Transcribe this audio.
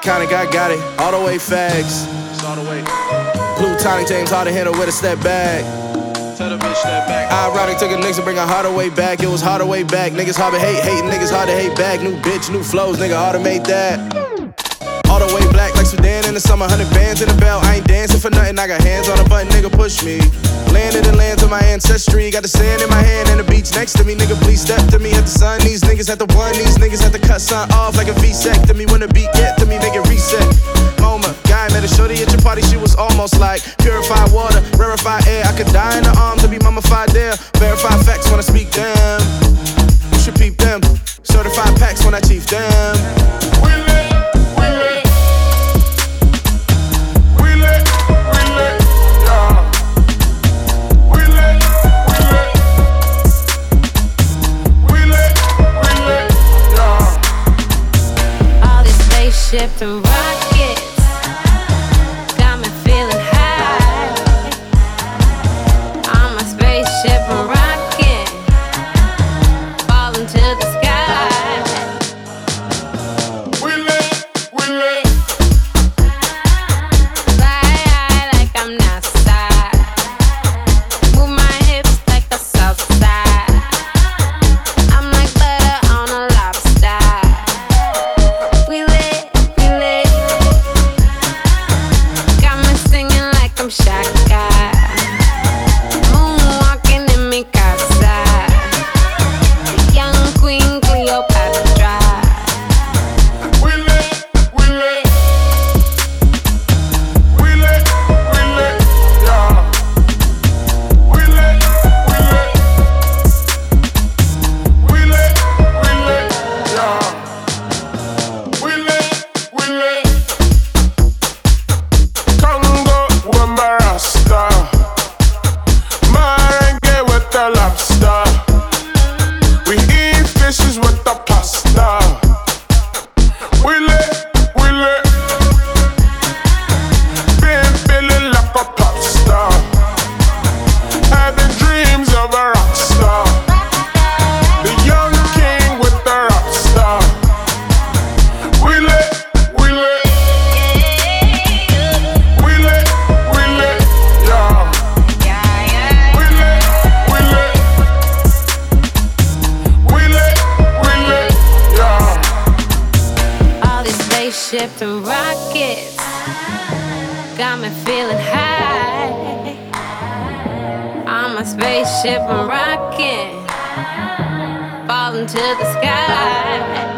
iconic, I got it. All the way fags. It's all the way. Blue tonic, James Harden hit her with a step back. Tell the bitch that back. Ironic, took a nigga to bring a Hardaway back. It was Hardaway back. Niggas hard to hate, hating niggas hard to hate back. New bitch, new flows, nigga automate that. All the way black like Sudan in the summer, 100 bands in the belt. I ain't dancing for nothing, I got hands on a button, nigga push me. Landed in lands of my ancestry, got the sand in my hand and the beach next to me. Nigga please step to me at the sun, these niggas at the one, these niggas at the cut sun off like a vasectomy. When the beat get to me, make it reset. MoMA, guy met a shorty at your party, she was almost like purified water, rarefied air. I could die in the arms to be mummified there. Verified facts when I speak them, you should peep them. Certified packs when I chief them. Shift and rockets got me feeling high. I'm a spaceship and rocket falling to the sky. We lit. Fly like I'm NASA. Move my hips like a south side. I'm like butter on a lobster. We lit. Shaka, moonwalking in mi casa, young Queen Cleopatra. We lit. Yeah. We lit. Yeah. We lit. Congo, Wamba Rasta, merengue with the lobster. We eat fishes with the pasta. We lit. Been feeling like a pop star, having dreams of a rock star. The young king with the rock star. We lit. Shift and rockets got me feeling high. I'm a spaceship and rocket falling to the sky.